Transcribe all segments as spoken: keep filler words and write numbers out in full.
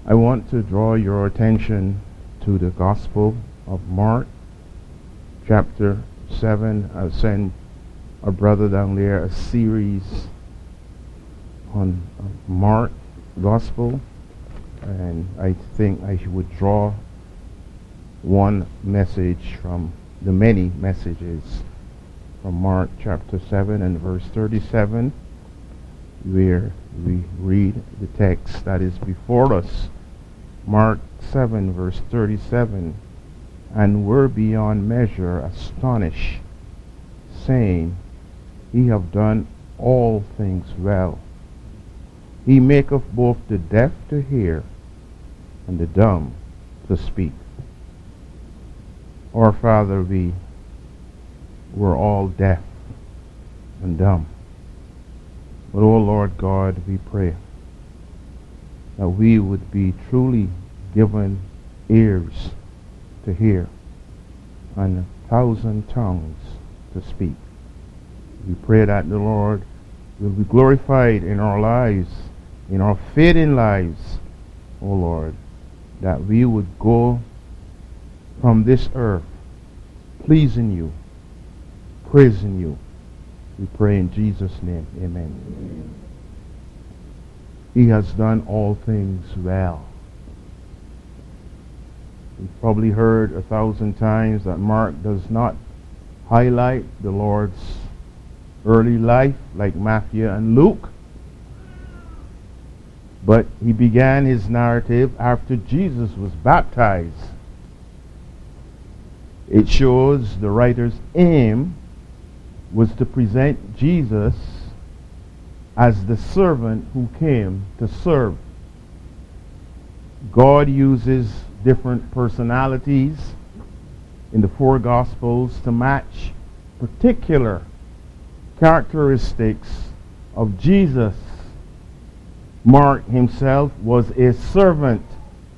I want to draw your attention to the Gospel of Mark, chapter seven. I'll send our brother down there a series on Mark Gospel, and I think I would draw one message from the many messages from Mark chapter seven and verse thirty-seven, where we read the text that is before us. Mark seven verse thirty-seven, and were beyond measure astonished, saying, He have done all things well. He maketh both the deaf to hear, and the dumb to speak. Our Father, we were all deaf and dumb. But, O Lord God, we pray that we would be truly given ears to hear and a thousand tongues to speak. We pray that the Lord will be glorified in our lives, in our fading lives, O Lord, that we would go from this earth pleasing you, praising you. We pray in Jesus' name. Amen. He has done all things well. You've probably heard a thousand times that Mark does not highlight the Lord's early life like Matthew and Luke, but he began his narrative after Jesus was baptized. It shows the writer's aim was to present Jesus as the servant who came to serve. God uses different personalities in the four Gospels to match particular characteristics of Jesus. Mark himself was a servant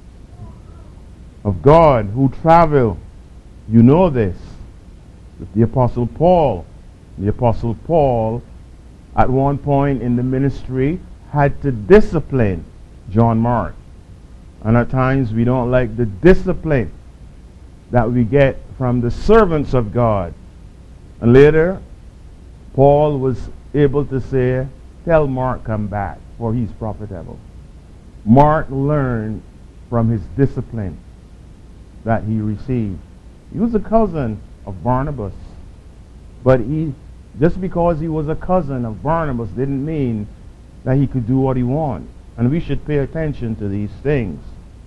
of God who traveled. You know this. With the Apostle Paul. The Apostle Paul, at one point in the ministry, had to discipline John Mark. And at times we don't like the discipline that we get from the servants of God. And later, Paul was able to say, tell Mark come back, for he's profitable. Mark learned from his discipline that he received. He was a cousin of Barnabas. But he, just because he was a cousin of Barnabas didn't mean that he could do what he wanted. And we should pay attention to these things.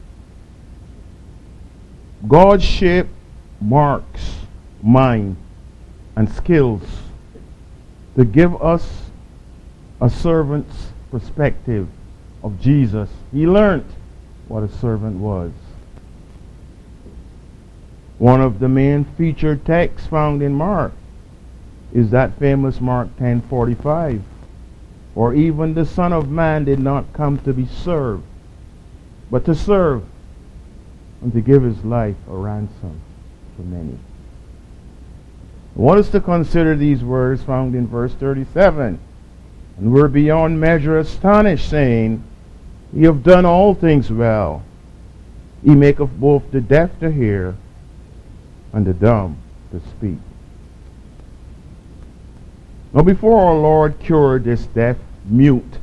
God shaped Mark's mind and skills to give us a servant's perspective of Jesus. He learned what a servant was. One of the main featured texts found in Mark is that famous Mark ten forty-five. For even the Son of Man did not come to be served, but to serve and to give his life a ransom for many. I want us to consider these words found in verse thirty-seven. And we're beyond measure astonished, saying, Ye have done all things well. He maketh both the deaf to hear and the dumb to speak. Now, before our Lord cured this deaf mute,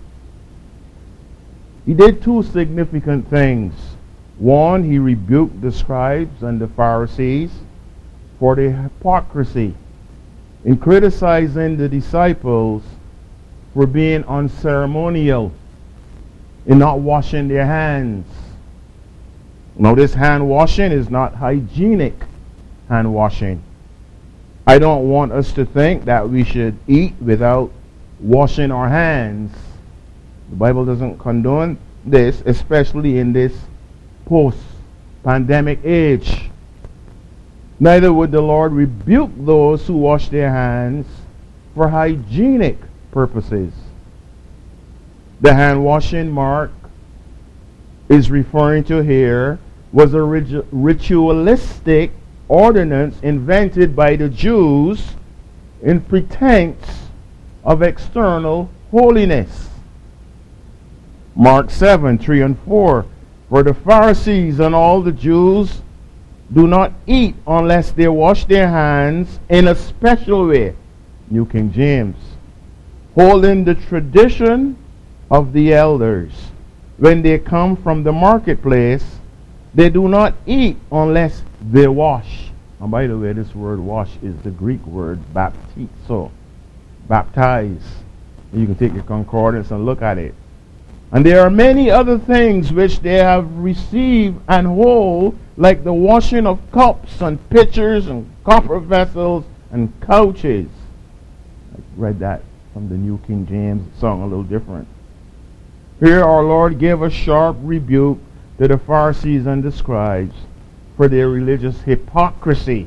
he did two significant things. One, he rebuked the scribes and the Pharisees for their hypocrisy in criticizing the disciples for being unceremonial in not washing their hands. Now, this hand washing is not hygienic hand washing. I don't want us to think that we should eat without washing our hands. The Bible doesn't condone this, especially in this post-pandemic age. Neither would the Lord rebuke those who wash their hands for hygienic purposes. The hand washing Mark is referring to here was a ritualistic ordinance invented by the Jews in pretense of external holiness. Mark seven, three and four For the Pharisees and all the Jews do not eat unless they wash their hands in a special way, New King James, holding the tradition of the elders. When they come from the marketplace, they do not eat unless they wash. And by the way, this word wash is the Greek word baptizo, baptize. You can take your concordance and look at it. And there are many other things which they have received and hold, like the washing of cups and pitchers and copper vessels and couches. I read that from the New King James, song a little different. Here our Lord gave a sharp rebuke to the Pharisees and the scribes for their religious hypocrisy.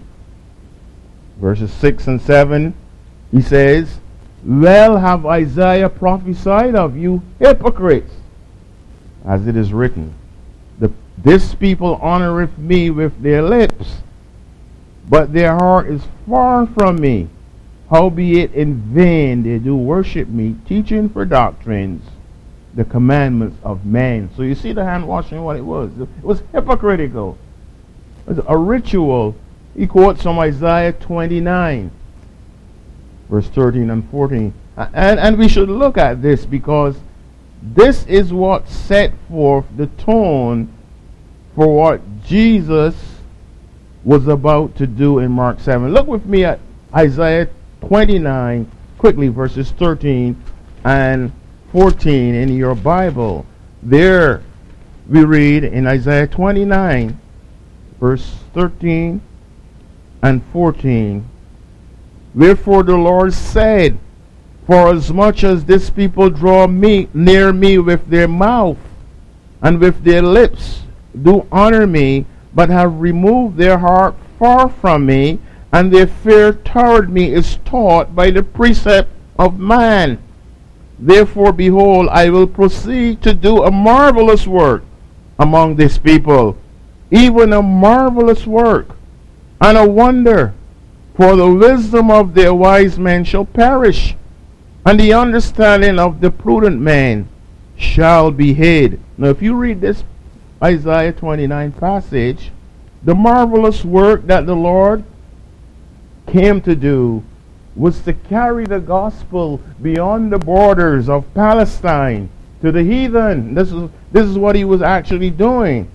Verses six and seven, he says, well have Isaiah prophesied of you hypocrites, as it is written, the, this people honoreth me with their lips, but their heart is far from me. Howbeit in vain they do worship me, teaching for doctrines the commandments of men. So you see the hand washing, what it was. It was hypocritical. It was a ritual. He quotes from Isaiah twenty-nine. Verse thirteen and fourteen. And, and we should look at this because this is what set forth the tone for what Jesus was about to do in Mark seven. Look with me at Isaiah twenty-nine, quickly, verses thirteen and fourteen in your Bible. There we read in Isaiah twenty-nine, verse thirteen and fourteen. Wherefore the Lord said, for as much as this people draw me near me with their mouth and with their lips do honor me, but have removed their heart far from me, and their fear toward me is taught by the precept of man. Therefore, behold, I will proceed to do a marvelous work among this people, even a marvelous work and a wonder. For the wisdom of their wise men shall perish, and the understanding of the prudent man shall be hid. Now, if you read this Isaiah twenty-nine passage, the marvelous work that the Lord came to do was to carry the gospel beyond the borders of Palestine to the heathen. This is, this is what he was actually doing.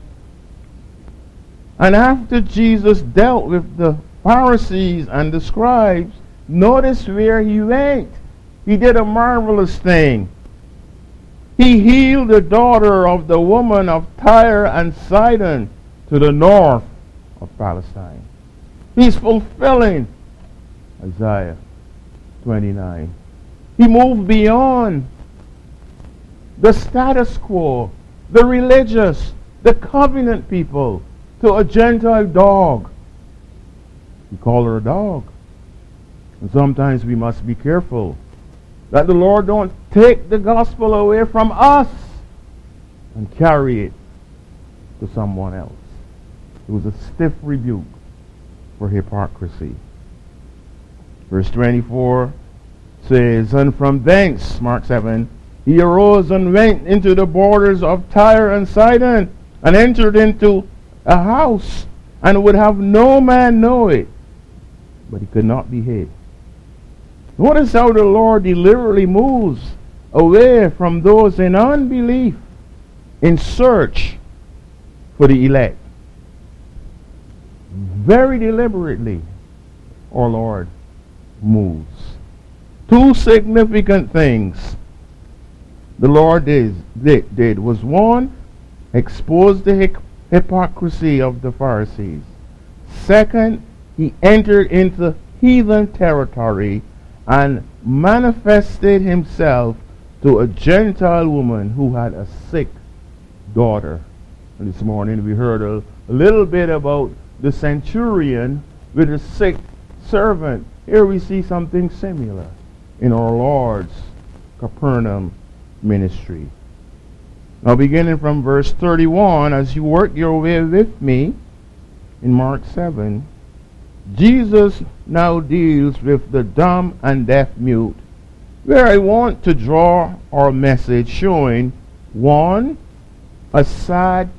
And after Jesus dealt with the Pharisees and the scribes, notice where he went. He did a marvelous thing. He healed the daughter of the woman of Tyre and Sidon to the north of Palestine. He's fulfilling Isaiah twenty-nine. He moved beyond the status quo, the religious, the covenant people, to a Gentile dog. He called her a dog. And sometimes we must be careful that the Lord don't take the gospel away from us and carry it to someone else. It was a stiff rebuke for hypocrisy. Verse twenty-four says, and from thence, Mark seven, he arose and went into the borders of Tyre and Sidon, and entered into a house, and would have no man know it, but he could not be hid. Notice how the Lord deliberately moves away from those in unbelief in search for the elect. Very deliberately, our Lord moves. Two significant things the Lord did, did, did was one, expose the hic- hypocrisy of the Pharisees. Second, he entered into heathen territory and manifested himself to a Gentile woman who had a sick daughter. And this morning we heard a, a little bit about the centurion with a sick servant. Here we see something similar in our Lord's Capernaum ministry. Now beginning from verse thirty-one, as you work your way with me in Mark seven, Jesus now deals with the dumb and deaf mute, where I want to draw our message showing, one, a sad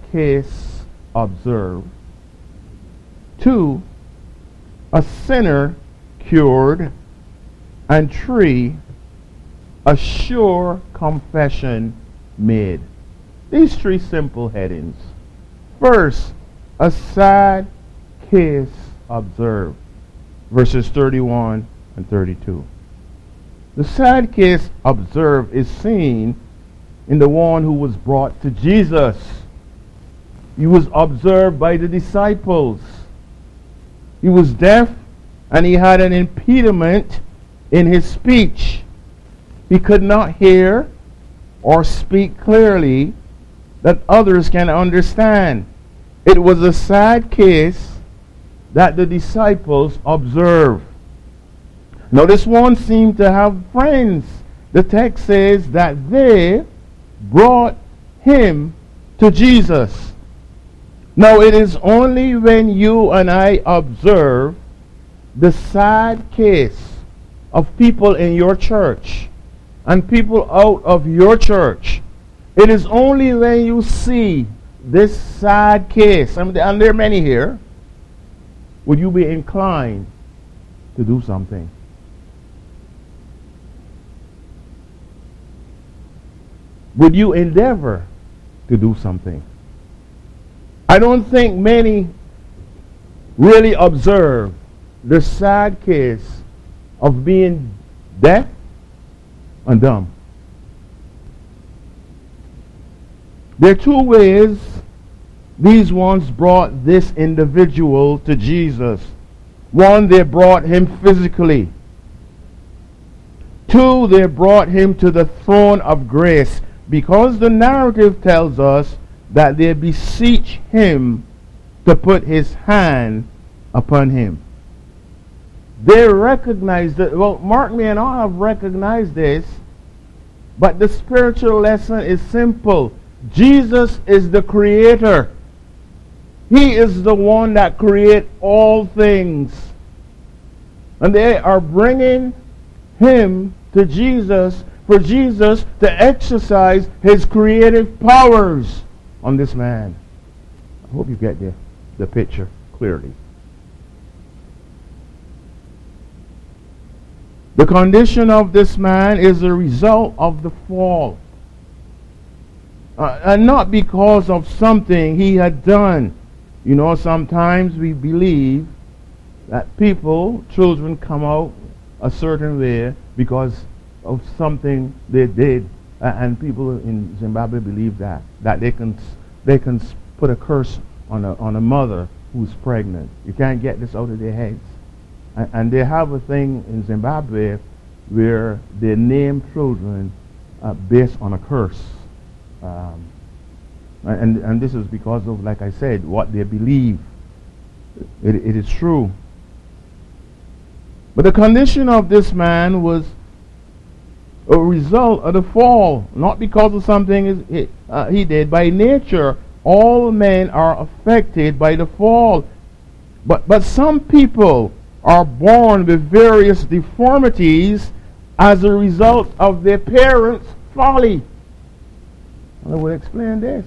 case observed. Two, a sinner cured. And three, a sure confession made. These three simple headings. First, a sad case observed. Verses thirty-one and thirty-two. The sad case observed is seen in the one who was brought to Jesus. He was observed by the disciples. He was deaf and he had an impediment in his speech. He could not hear or speak clearly that others can understand. It was a sad case that the disciples observed. Now this one seemed to have friends. The text says that they brought him to Jesus. Now it is only when you and I observe the sad case of people in your church and people out of your church, it is only when you see this sad case, and there are many here, would you be inclined to do something. Would you endeavor to do something? I don't think many really observe the sad case of being deaf and dumb. There are two ways these ones brought this individual to Jesus. One, they brought him physically. Two, they brought him to the throne of grace, because the narrative tells us that they beseech him to put his hand upon him. They recognize that. Well, Mark may not have recognized this, but the spiritual lesson is simple. Jesus is the creator. He is the one that creates all things. And they are bringing him to Jesus for Jesus to exercise his creative powers on this man. I hope you get the, the picture clearly. The condition of this man is a result of the fall. Uh, and not because of something he had done. You know, sometimes we believe that people, children, come out a certain way because of something they did, uh, and people in Zimbabwe believe that that they can they can put a curse on a on a mother who's pregnant. You can't get this out of their heads, and, and they have a thing in Zimbabwe where they name children uh, based on a curse, um, and and this is because of, like I said, what they believe. It, it is true. But the condition of this man was a result of the fall, not because of something he, uh, he did. By nature, all men are affected by the fall. But, but some people are born with various deformities as a result of their parents' folly. And I will explain this.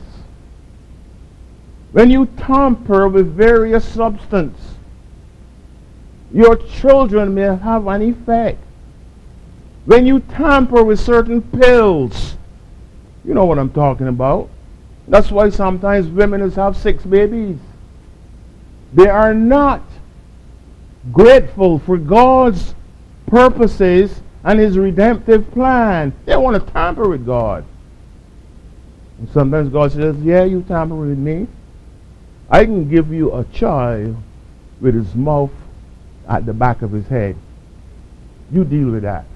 When you tamper with various substances, your children may have an effect. When you tamper with certain pills, you know what I'm talking about. That's why sometimes women have six babies. They are not grateful for God's purposes and his redemptive plan. They want to tamper with God. And sometimes God says, yeah, you tamper with me. I can give you a child with his mouth at the back of his head. You deal with that.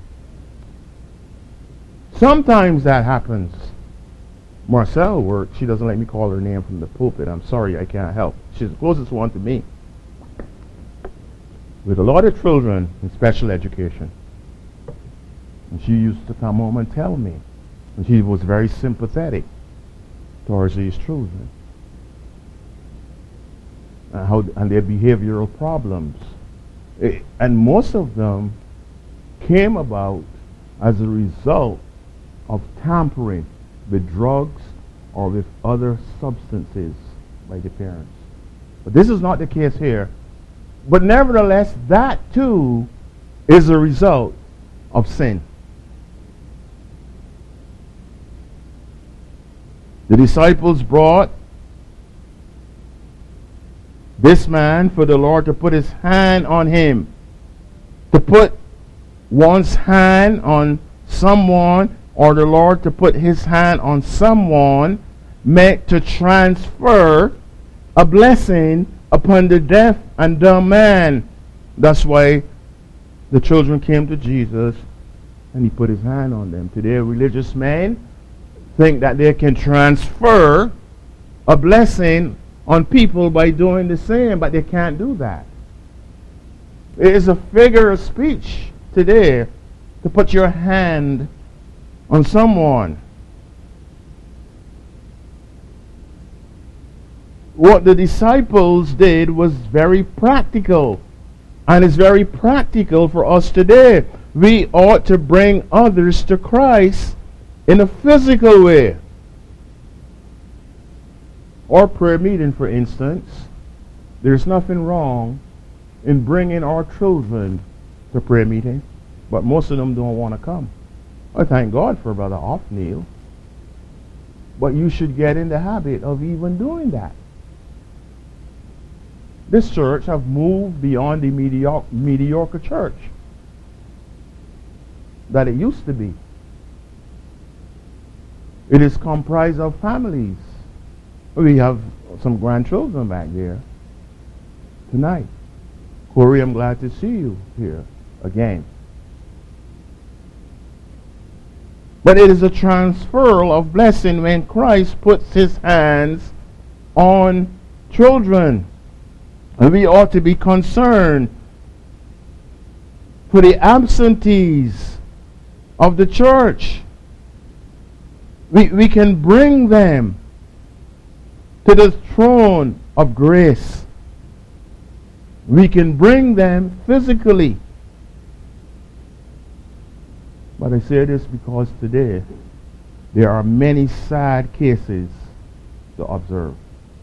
Sometimes that happens. Marcel works. She doesn't let me call her name from the pulpit. I'm sorry, I can't help. She's the closest one to me. With a lot of children in special education. And she used to come home and tell me. And she was very sympathetic towards these children. And, how, and their behavioral problems. It, and most of them came about as a result of tampering with drugs or with other substances by the parents. But this is not the case here. But nevertheless, that too is a result of sin. The disciples brought this man for the Lord to put his hand on him. To put one's hand on someone, or the Lord to put his hand on someone, meant to transfer a blessing upon the deaf and dumb man. That's why the children came to Jesus and he put his hand on them. Today, religious men think that they can transfer a blessing on people by doing the same, but they can't do that. It is a figure of speech today to put your hand on someone. What the disciples did was very practical, and it's very practical for us today. We ought to bring others to Christ in a physical way. Our prayer meeting, for instance, there's nothing wrong in bringing our children to prayer meeting, but most of them don't want to come. I thank God for Brother Othniel, but you should get in the habit of even doing that. This church have moved beyond the mediocre, mediocre church that it used to be. It is comprised of families. We have some grandchildren back there tonight. Corey, I'm glad to see you here again. But it is a transfer of blessing when Christ puts his hands on children. And we ought to be concerned for the absentees of the church. We, we can bring them to the throne of grace. We can bring them physically. But I say this because today there are many sad cases to observe.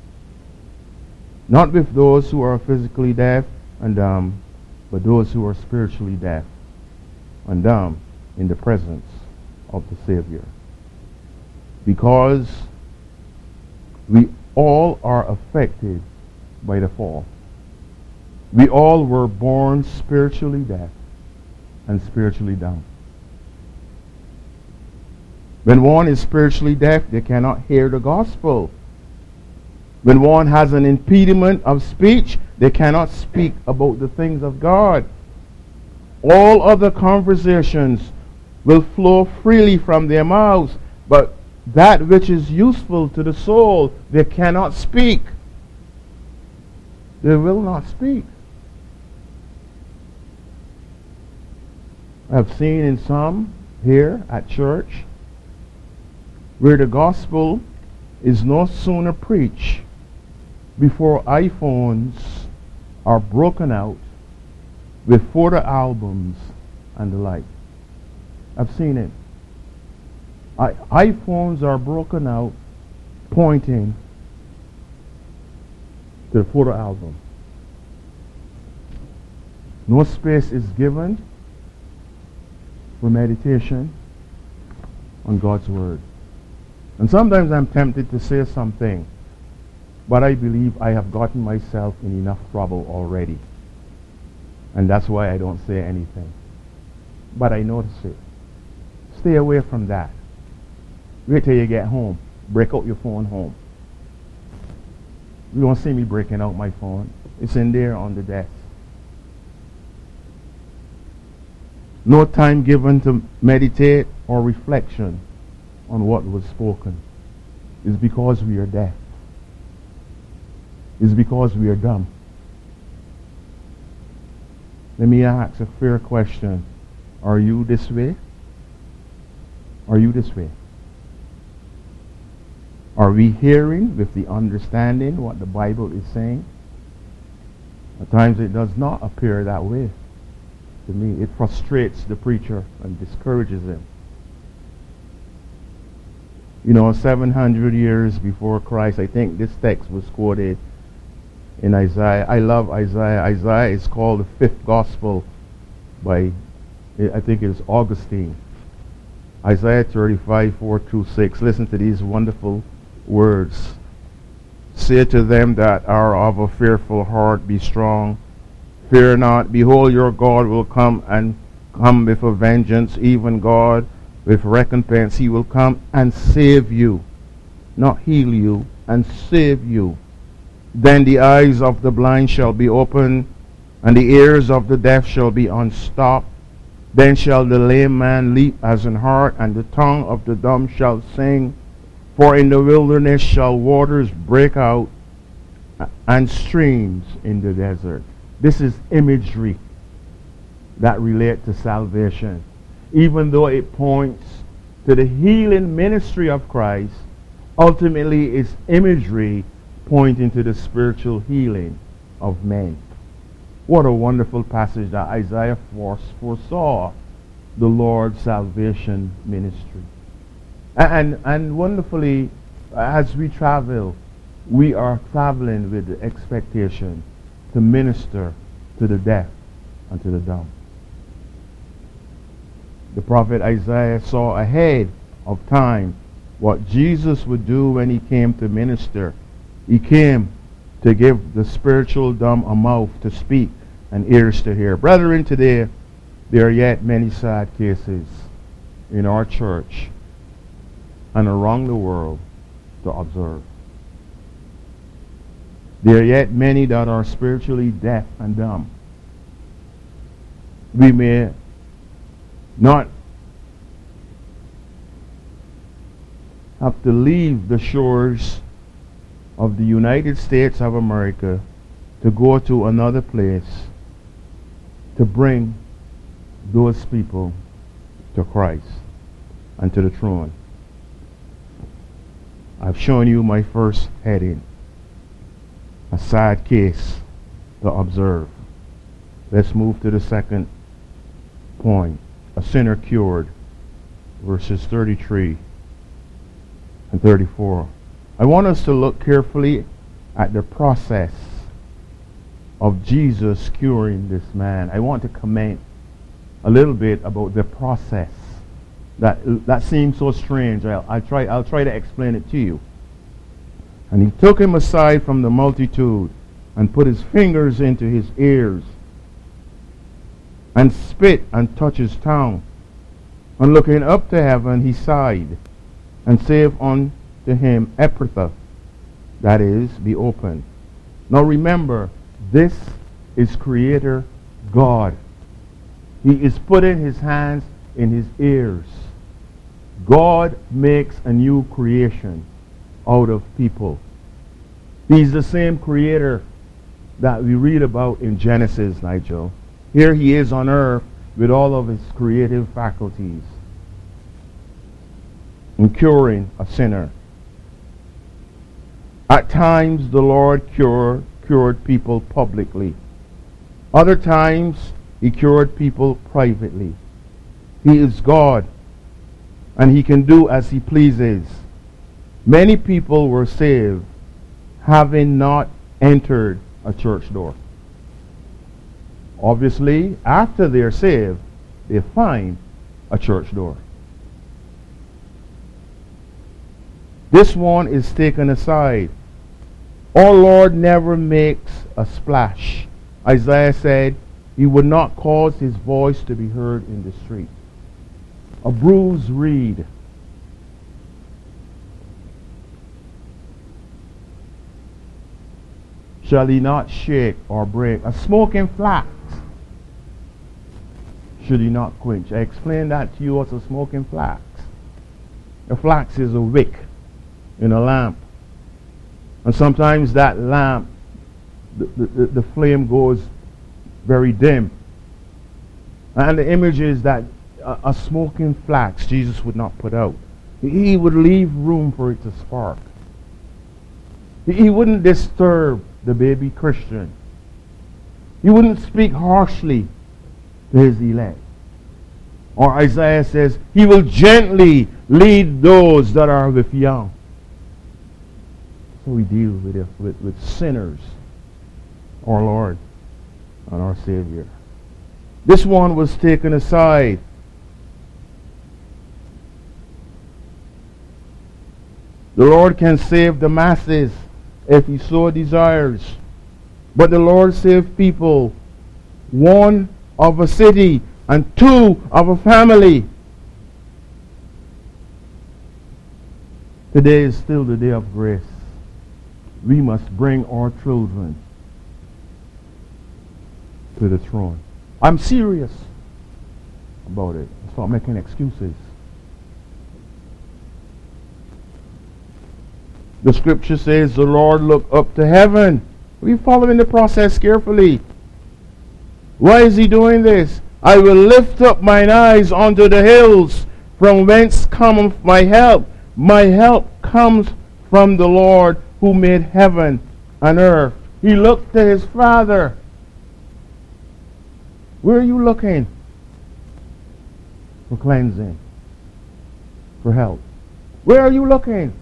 Not with those who are physically deaf and dumb, but those who are spiritually deaf and dumb in the presence of the Savior. Because we all are affected by the fall. We all were born spiritually deaf and spiritually dumb. When one is spiritually deaf, they cannot hear the gospel. When one has an impediment of speech, they cannot speak about the things of God. All other conversations will flow freely from their mouths, but that which is useful to the soul, they cannot speak. They will not speak. I've seen in some here at church where the gospel is no sooner preached before iPhones are broken out with photo albums and the like. I've seen it. I, iPhones are broken out pointing to the photo album. No space is given for meditation on God's Word. And sometimes I'm tempted to say something, but I believe I have gotten myself in enough trouble already. And that's why I don't say anything. But I notice it. Stay away from that. Wait till you get home. Break out your phone home. You don't see me breaking out my phone. It's in there on the desk. No time given to meditate or reflection on what was spoken. It's because we are deaf. It's because we are dumb. Let me ask a fair question. Are you this way? Are you this way? Are we hearing with the understanding what the Bible is saying? At times it does not appear that way to me. It frustrates the preacher and discourages him. You know, seven hundred years before Christ, I think this text was quoted in Isaiah. I love Isaiah. Isaiah is called the fifth gospel by, I think it's Augustine. Isaiah thirty-five, four through six. Listen to these wonderful words. Say to them that are of a fearful heart, be strong. Fear not. Behold, your God will come and come with a vengeance, even God with recompense. He will come and save you, not heal you, and save you. Then the eyes of the blind shall be opened, and the ears of the deaf shall be unstopped. Then shall the lame man leap as an hart, and the tongue of the dumb shall sing. For in the wilderness shall waters break out, and streams in the desert. This is imagery that relate to salvation. Even though it points to the healing ministry of Christ, ultimately it's imagery pointing to the spiritual healing of men. What a wonderful passage that Isaiah foresaw the Lord's salvation ministry. And, and wonderfully, as we travel, we are traveling with the expectation to minister to the deaf and to the dumb. The prophet Isaiah saw ahead of time what Jesus would do when he came to minister. He came to give the spiritual dumb a mouth to speak and ears to hear. Brethren, today there are yet many sad cases in our church and around the world to observe. There are yet many that are spiritually deaf and dumb. We may not have to leave the shores of the United States of America to go to another place to bring those people to Christ and to the throne. I've shown you my first heading, a sad case to observe. Let's move to the second point, a sinner cured, verses thirty-three and thirty-four. I want us to look carefully at the process of Jesus curing this man. I want to comment a little bit about the process. That that seems so strange. I'll, I'll try I'll try to explain it to you. And he took him aside from the multitude and put his fingers into his ears and spit and touched his tongue. And looking up to heaven, he sighed and said unto him, Ephphatha, that is, be open. Now remember, this is Creator God. He is putting his hands in his ears. God makes a new creation out of people. He's the same Creator that we read about in Genesis, Nigel. Here he is on earth with all of his creative faculties and curing a sinner. At times the Lord cured, cured people publicly. Other times he cured people privately. He is God, and he can do as he pleases. Many people were saved having not entered a church door. Obviously, after they're saved, they find a church door. This one is taken aside. Our Lord never makes a splash. Isaiah said he would not cause his voice to be heard in the street. A bruised reed, shall he not shake or break? A smoking flax should he not quench? I explained that to you. What's a smoking flax? A flax is a wick in a lamp. And sometimes that lamp, the, the, the flame goes very dim. And the image is that a, a smoking flax Jesus would not put out. He would leave room for it to spark. He, he wouldn't disturb the baby Christian. He wouldn't speak harshly to his elect. Or Isaiah says, he will gently lead those that are with young. So we deal with, it, with, with sinners, our Lord and our Savior. This one was taken aside. The Lord can save the masses if he so desires. But the Lord saved people, one of a city and two of a family. Today is still the day of grace. We must bring our children to the throne. I'm serious about it. Stop making excuses. The scripture says the Lord looked up to heaven. We're following the process carefully. Why is he doing this? I will lift up mine eyes unto the hills, from whence cometh my help. My help comes from the Lord who made heaven and earth. He looked to his Father. Where are you looking? For cleansing. For help. Where are you looking?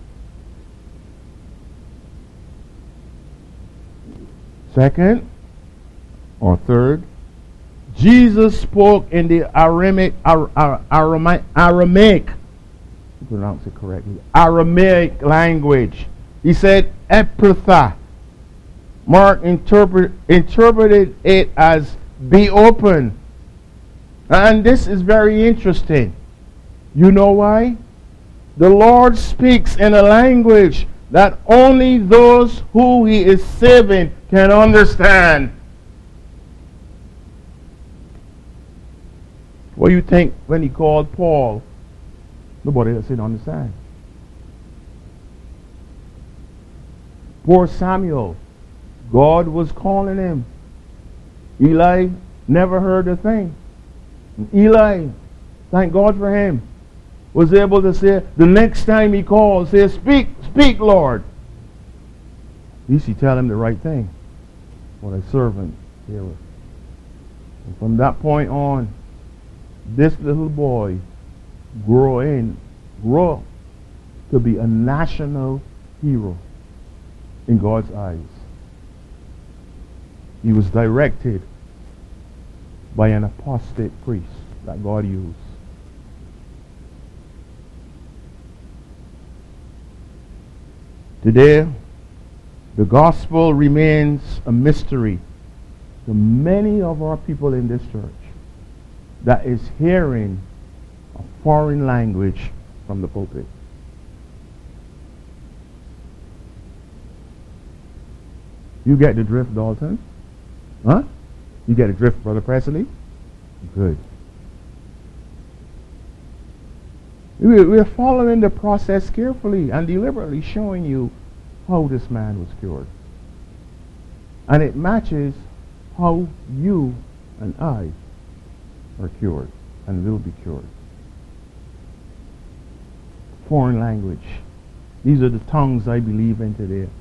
Second or third, Jesus spoke in the Aramaic, Ar, Ar, Aramaic, Aramaic, pronounce it correctly, Aramaic language. He said, Ephphatha. Mark interpret, interpreted it as be open. And this is very interesting. You know why? The Lord speaks in a language that only those who he is saving can understand. What do you think when he called Paul? Nobody else didn't understand. Poor Samuel. God was calling him. Eli never heard a thing. Eli, thank God for him, was able to say, the next time he called, say, speak, speak, Lord. At least he tell him the right thing. What a servant here. And from that point on, this little boy grew in, grew to be a national hero in God's eyes. He was directed by an apostate priest that God used. Today, the gospel remains a mystery to many of our people in this church that is hearing a foreign language from the pulpit. You get the drift, Dalton? Huh? You get the drift, Brother Presley? Good. We're following the process carefully and deliberately showing you how this man was cured. And it matches how you and I are cured and will be cured. Foreign language. These are the tongues I believe in today.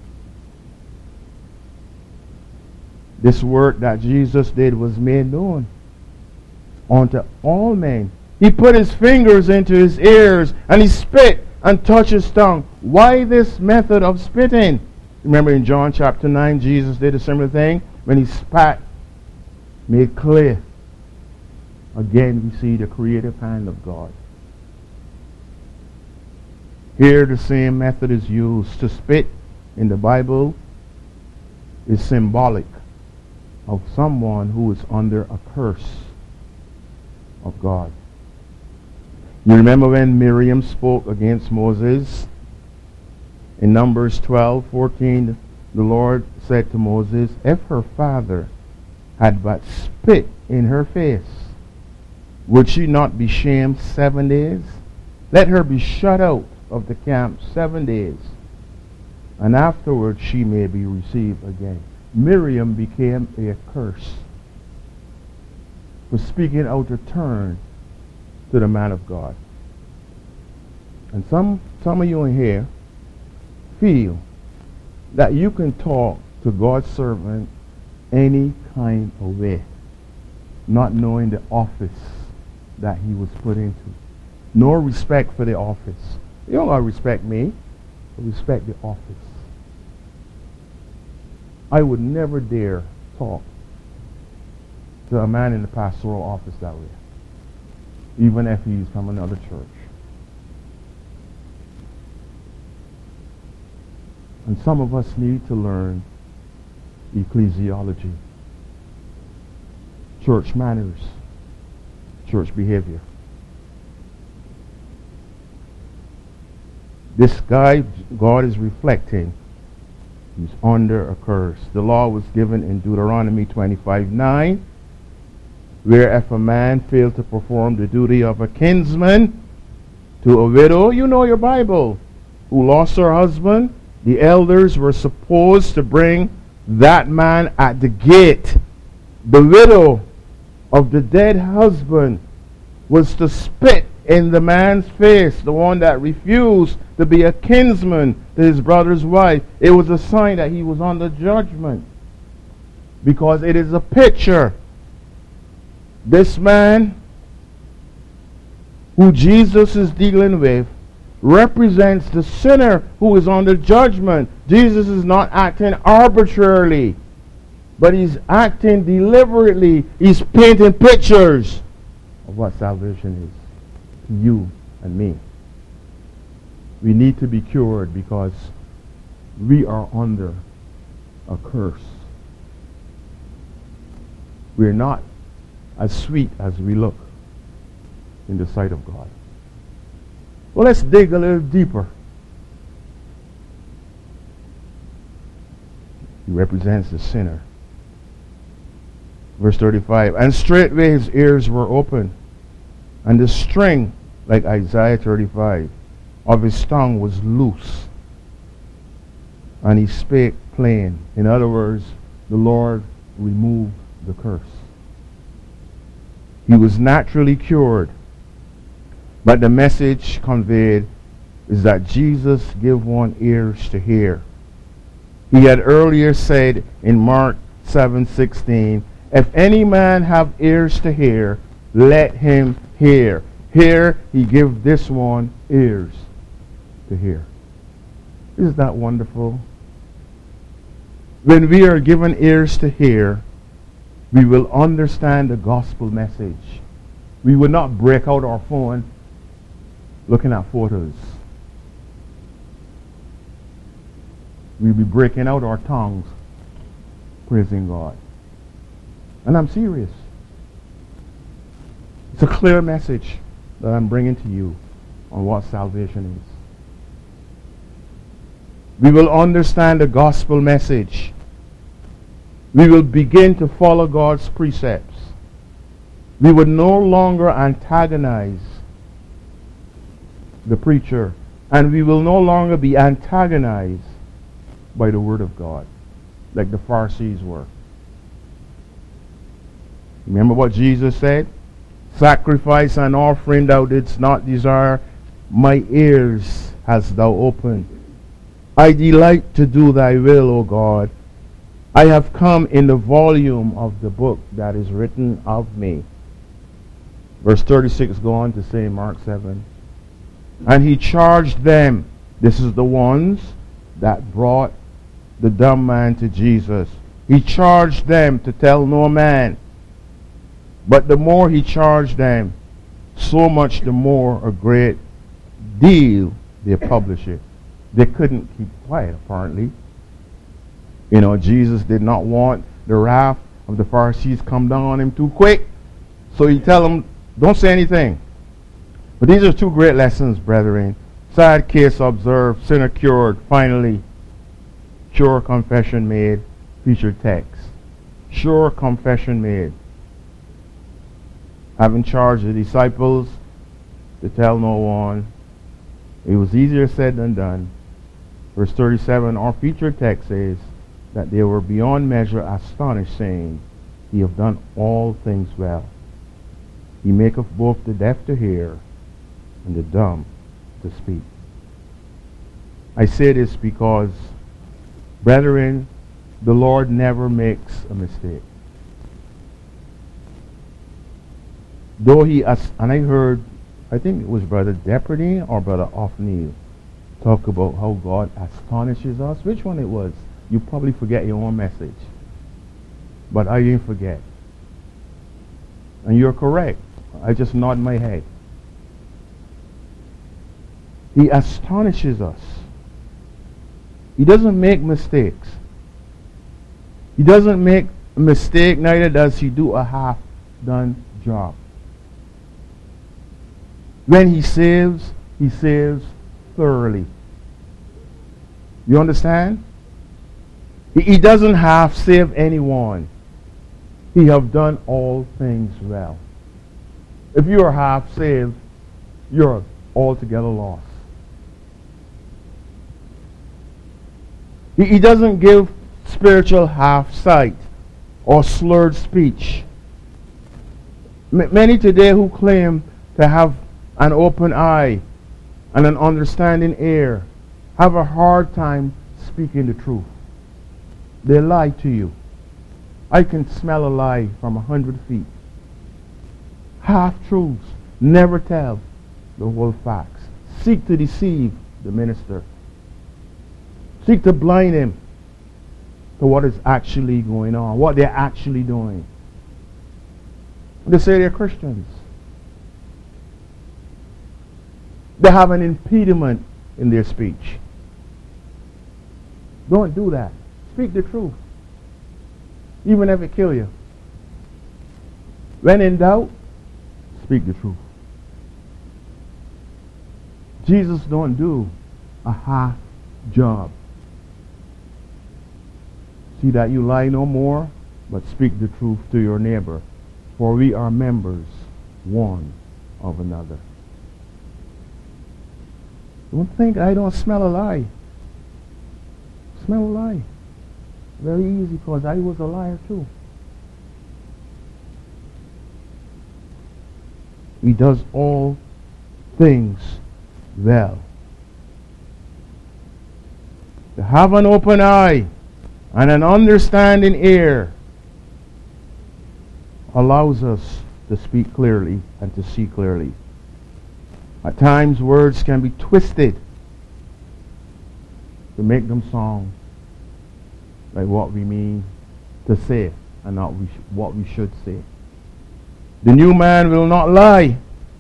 This work that Jesus did was made known unto all men. He put his fingers into his ears and he spit and touched his tongue. Why this method of spitting? Remember in John chapter nine, Jesus did a similar thing when he spat, made clear. Again, we see the creative hand of God. Here the same method is used. To spit in the Bible is symbolic of someone who is under a curse of God. You remember when Miriam spoke against Moses? In Numbers twelve fourteen, the Lord said to Moses, if her father had but spit in her face, would she not be shamed seven days? Let her be shut out of the camp seven days, and afterwards she may be received again. Miriam became a curse for speaking out of turn to the man of God. And some some of you in here feel that you can talk to God's servant any kind of way, not knowing the office that he was put into. No respect for the office. You don't gotta respect me, but respect the office. I would never dare talk to a man in the pastoral office that way, even if he's from another church. And some of us need to learn ecclesiology, church manners, church behavior. This guy, God is reflecting, he's under a curse. The law was given in Deuteronomy twenty-five nine, where if a man failed to perform the duty of a kinsman to a widow, you know your Bible, who lost her husband, the elders were supposed to bring that man at the gate. The widow of the dead husband was to spit in the man's face, the one that refused to be a kinsman to his brother's wife. It was a sign that he was under judgment, because it is a picture. This man who Jesus is dealing with represents the sinner who is under judgment. Jesus is not acting arbitrarily, but he's acting deliberately. He's painting pictures of what salvation is to you and me. We need to be cured because we are under a curse. We're not as sweet as we look in the sight of God. Well, let's dig a little deeper. He represents the sinner. Verse thirty-five, and straightway his ears were open, and the string, like Isaiah thirty-five, of his tongue was loose, and he spake plain. In other words, the Lord removed the curse. He was naturally cured. But the message conveyed is that Jesus gave one ears to hear. He had earlier said in Mark seven sixteen, if any man have ears to hear, let him hear. Here he gave this one ears to hear. Isn't that wonderful? When we are given ears to hear, we will understand the gospel message. We will not break out our phone looking at photos. We'll be breaking out our tongues, praising God. And I'm serious. It's a clear message that I'm bringing to you on what salvation is. We will understand the gospel message. We will begin to follow God's precepts. We will no longer antagonize the preacher, and we will no longer be antagonized by the word of God like the Pharisees were. Remember what Jesus said? Sacrifice and offering thou didst not desire, my ears hast thou opened. I delight to do thy will, O God. I have come in the volume of the book that is written of me. Verse thirty-six go on to say in Mark seven, and he charged them, this is the ones that brought the dumb man to Jesus. He charged them to tell no man. But the more he charged them, so much the more a great deal they publish it. They couldn't keep quiet, apparently. You know, Jesus did not want the wrath of the Pharisees come down on him too quick. So he tell them, don't say anything. But these are two great lessons, brethren. Sad case observed, sinner cured. Finally, sure confession made. Featured text. Sure confession made. Having charged the disciples to tell no one, it was easier said than done. Verse thirty-seven, our featured text says that they were beyond measure astonished, saying, He hath done all things well. He maketh both the deaf to hear and the dumb to speak. I say this because, brethren, the Lord never makes a mistake. Though he, as, and I heard, I think it was Brother Depperdine or Brother Othniel talk about how God astonishes us. Which one it was? You probably forget your own message. But I didn't forget. And you're correct. I just nod my head. He astonishes us. He doesn't make mistakes. He doesn't make a mistake, neither does he do a half-done job. When he saves, he saves thoroughly. You understand? He, he doesn't half save anyone. He have done all things well. If you are half saved, you're altogether lost. He, he doesn't give spiritual half sight or slurred speech. M- many today who claim to have an open eye and an understanding ear have a hard time speaking the truth. They lie to you. I can smell a lie from a hundred feet. Half-truths. Never tell the whole facts. Seek to deceive the minister. Seek to blind him to what is actually going on, what they're actually doing. They say they're Christians. They have an impediment in their speech. Don't do that. Speak the truth, even if it kills you. When in doubt, speak the truth. Jesus don't do a half job. See that you lie no more, but speak the truth to your neighbor, for we are members one of another. Don't think I don't smell a lie. Smell a lie. Very easy, because I was a liar too. He does all things well. To have an open eye and an understanding ear allows us to speak clearly and to see clearly. At times words can be twisted to make them sound like what we mean to say and not we sh- what we should say. The new man will not lie.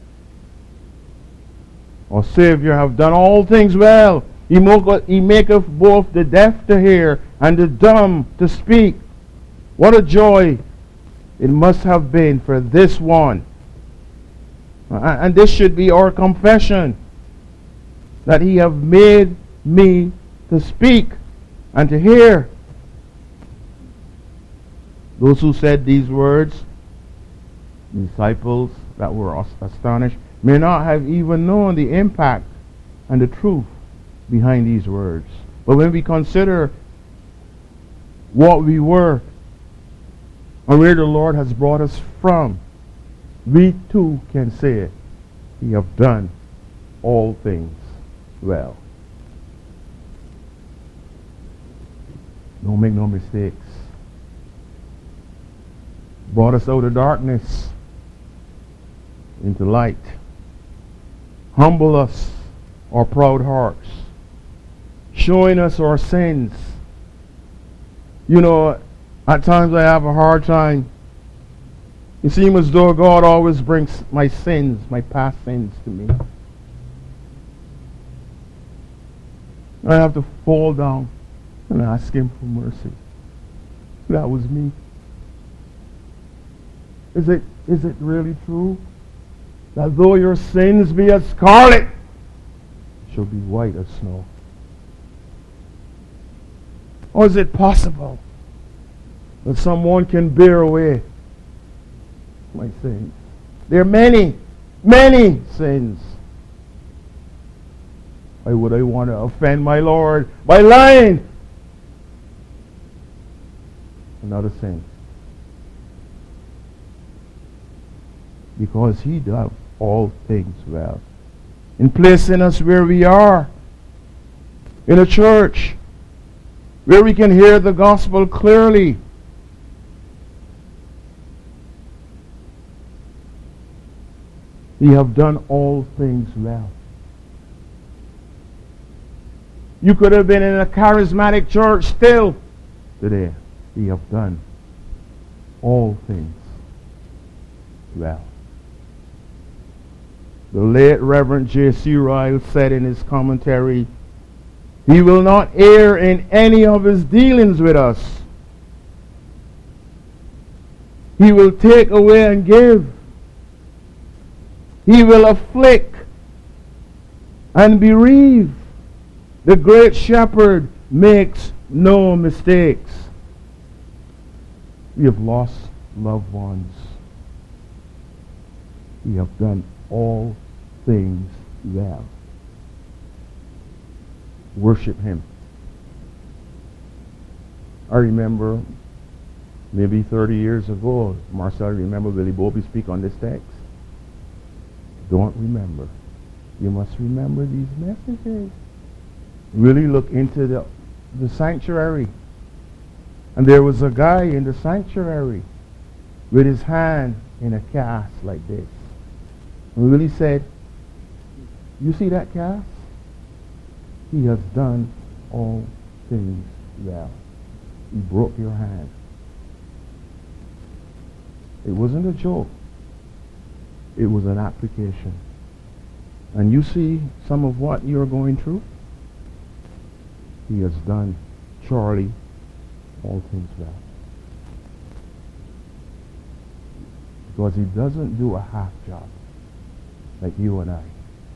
Our Savior have done all things well. He, mo- he maketh both the deaf to hear and the dumb to speak. What a joy it must have been for this one. Uh, and this should be our confession, that he have made me to speak and to hear. Those who said these words, disciples that were astonished, may not have even known the impact and the truth behind these words. But when we consider what we were and where the Lord has brought us from, we too can say, we have done all things well. Don't make no mistakes. Brought us out of darkness into light. Humble us, our proud hearts. Showing us our sins. You know, at times I have a hard time. It seems as though God always brings my sins, my past sins to me. I have to fall down and ask him for mercy. That was me. Is it, is it really true that though your sins be as scarlet, shall be white as snow? Or is it possible that someone can bear away my sins? There are many, many sins. Why would I want to offend my Lord by lying? Another sin. Because he does all things well. In placing us where we are, in a church, where we can hear the gospel clearly. He have done all things well. You could have been in a charismatic church still today. He have done all things well. The late Reverend J C Ryle said in his commentary, he will not err in any of his dealings with us. He will take away and give. He will afflict and bereave. The great shepherd makes no mistakes. We have lost loved ones. We have done all things well. Worship him. I remember maybe thirty years ago, Marcel, remember Willie Bobby speak on this text? Don't remember. You must remember these messages. Really look into the, the sanctuary. And there was a guy in the sanctuary with his hand in a cast like this. And Willie said, you see that cast? He has done all things well. He broke your hand. It wasn't a joke. It was an application. And you see some of what you're going through? He has done, Charlie, all things well. Because he doesn't do a half job like you and I.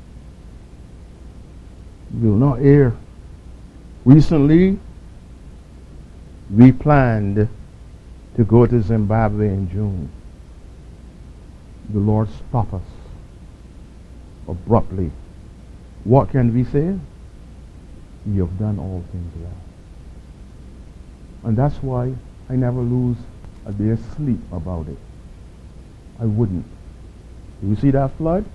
We will not err. Recently, we planned to go to Zimbabwe in June. The Lord stopped us abruptly. What can we say? You have done all things well. And that's why I never lose a day's sleep about it. I wouldn't. You see that flood?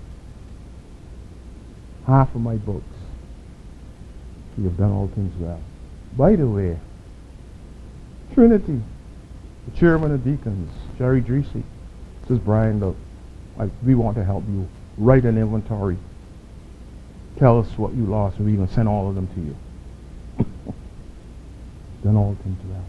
Half of my books. You have done all things well. By the way, Trinity, the chairman of deacons, Jerry Dreesey, says, Brian, look, I, we want to help you. Write an inventory. Tell us what you lost, and we're going to send all of them to you. Done all things well.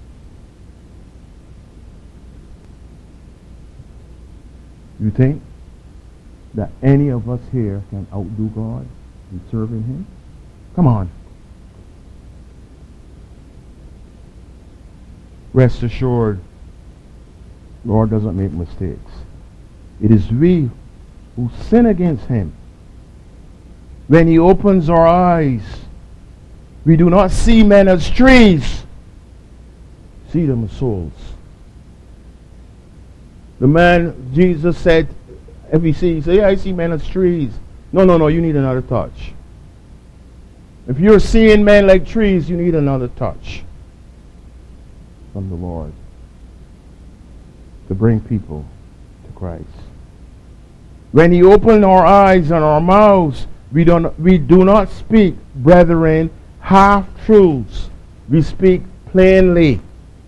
You think that any of us here can outdo God in serving him? Come on. Rest assured, Lord doesn't make mistakes. It is we who sin against him. When he opens our eyes, we do not see men as trees, see them as souls. The man, Jesus said, if he sees, say, yeah, I see men as trees. No, no, no, you need another touch. If you're seeing men like trees, you need another touch from the Lord to bring people to Christ. When he opened our eyes and our mouths, we don't we do not speak, brethren, half truths. We speak plainly.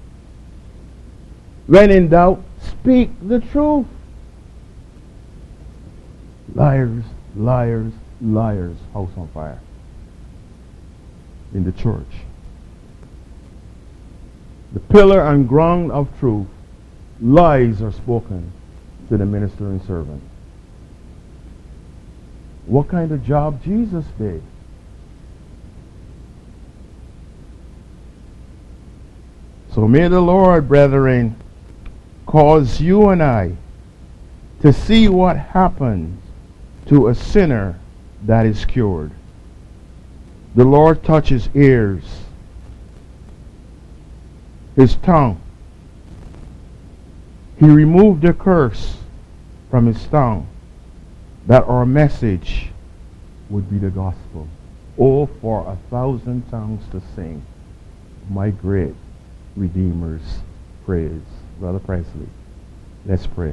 When in doubt, speak the truth. Liars, liars, liars. House on fire in the church. The pillar and ground of truth, lies are spoken to the ministering servant. What kind of job Jesus did? So may the Lord, brethren, cause you and I to see what happens to a sinner that is cured. The Lord touches ears, his tongue. He removed the curse from his tongue, that our message would be the gospel. Oh, for a thousand tongues to sing my great Redeemer's praise. Brother Presley, let's pray.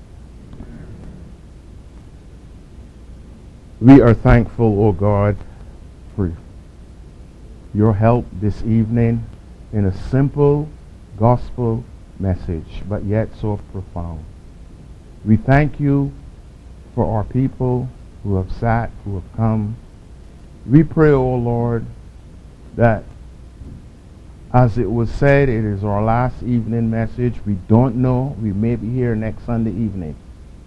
We are thankful, O God, for your help this evening in a simple gospel message, but yet so profound. We thank you for our people who have sat, who have come. We pray, O Lord, that as it was said, it is our last evening message. We don't know. We may be here next Sunday evening.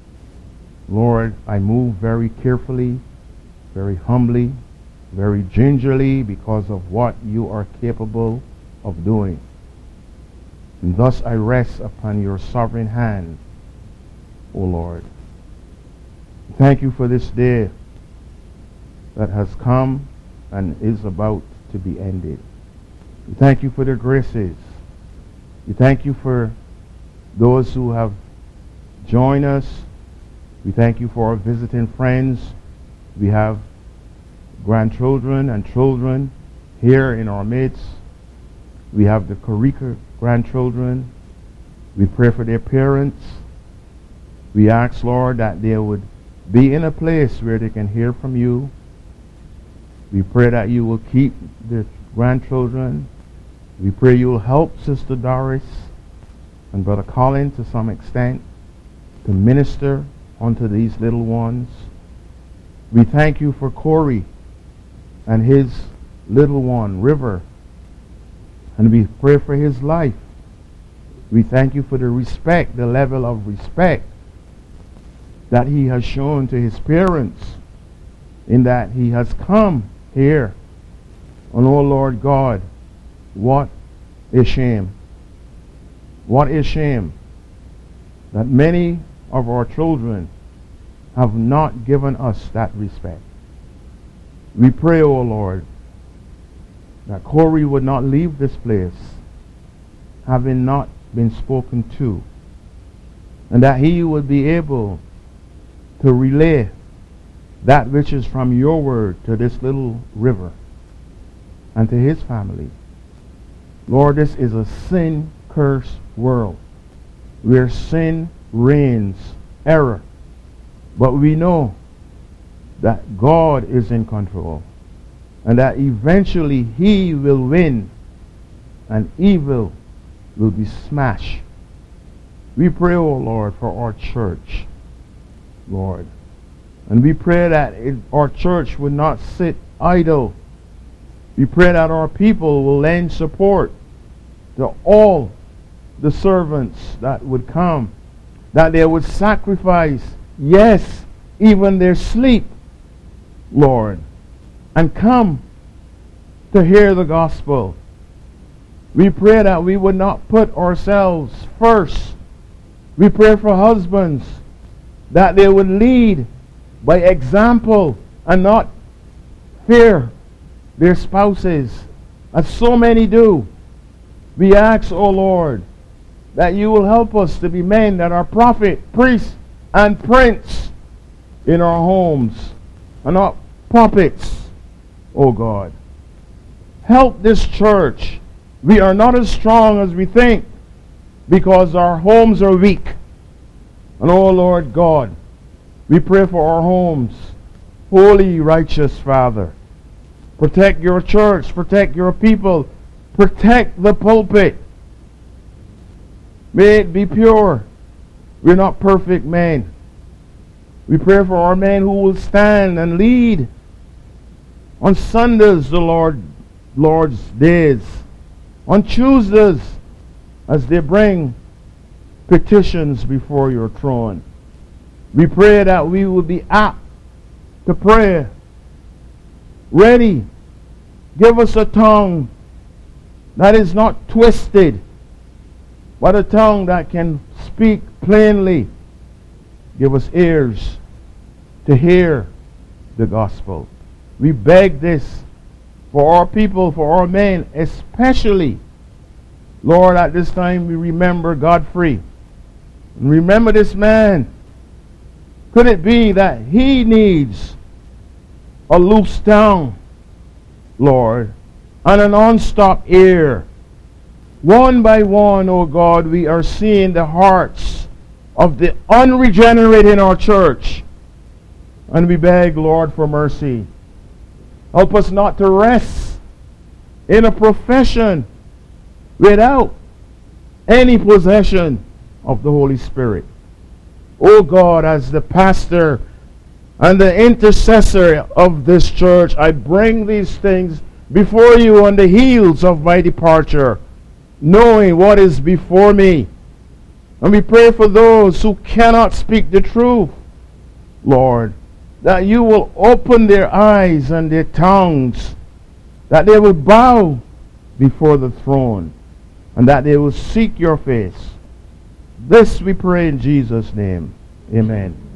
Lord, I move very carefully, very humbly, very gingerly because of what you are capable of doing. And thus I rest upon your sovereign hand, O Lord. Thank you for this day that has come and is about to be ended. We thank you for the graces. We thank you for those who have joined us. We thank you for our visiting friends. We have grandchildren and children here in our midst. We have the Karika grandchildren. We pray for their parents. We ask, Lord, that they would be in a place where they can hear from you. We pray that you will keep the grandchildren. We pray you will help Sister Doris and Brother Colin to some extent to minister unto these little ones. We thank you for Corey and his little one, River, and we pray for his life. We thank you for the respect, the level of respect that he has shown to his parents in that he has come here. And oh Lord God, what a shame. What a shame that many of our children have not given us that respect. We pray, O Lord, that Corey would not leave this place having not been spoken to, and that he would be able to relay that which is from your word to this little River and to his family. Lord, this is a sin-cursed world where sin reigns, error. But we know that God is in control and that eventually he will win and evil will be smashed. We pray, O Lord, for our church, Lord. And we pray that it, our church would not sit idle. We pray that our people will lend support to all the servants that would come, that they would sacrifice, yes, even their sleep, Lord, and come to hear the gospel. We pray that we would not put ourselves first. We pray for husbands that they would lead by example and not fear their spouses, as so many do. We ask, O Lord, that you will help us to be men that are prophet, priest, and prince in our homes, and not puppets, O God. Help this church. We are not as strong as we think because our homes are weak. And O Lord God, we pray for our homes. Holy, righteous Father, protect your church, protect your people, protect the pulpit. May it be pure. We're not perfect men. We pray for our men who will stand and lead on Sundays, the Lord, Lord's days, on Tuesdays, as they bring petitions before your throne. We pray that we will be apt to pray, ready. Give us a tongue that is not twisted, but a tongue that can speak plainly. Give us ears to hear the gospel. We beg this for our people, for our men, especially. Lord, at this time we remember Godfrey. And remember this man. Could it be that he needs a loose tongue, Lord, and an unstopped ear? One by one, O God, we are seeing the hearts of the unregenerate in our church. And we beg, Lord, for mercy. Help us not to rest in a profession without any possession of the Holy Spirit. O God, as the pastor and the intercessor of this church, I bring these things before you on the heels of my departure, knowing what is before me. And we pray for those who cannot speak the truth, Lord, that you will open their eyes and their tongues, that they will bow before the throne, and that they will seek your face. This we pray in Jesus' name. Amen.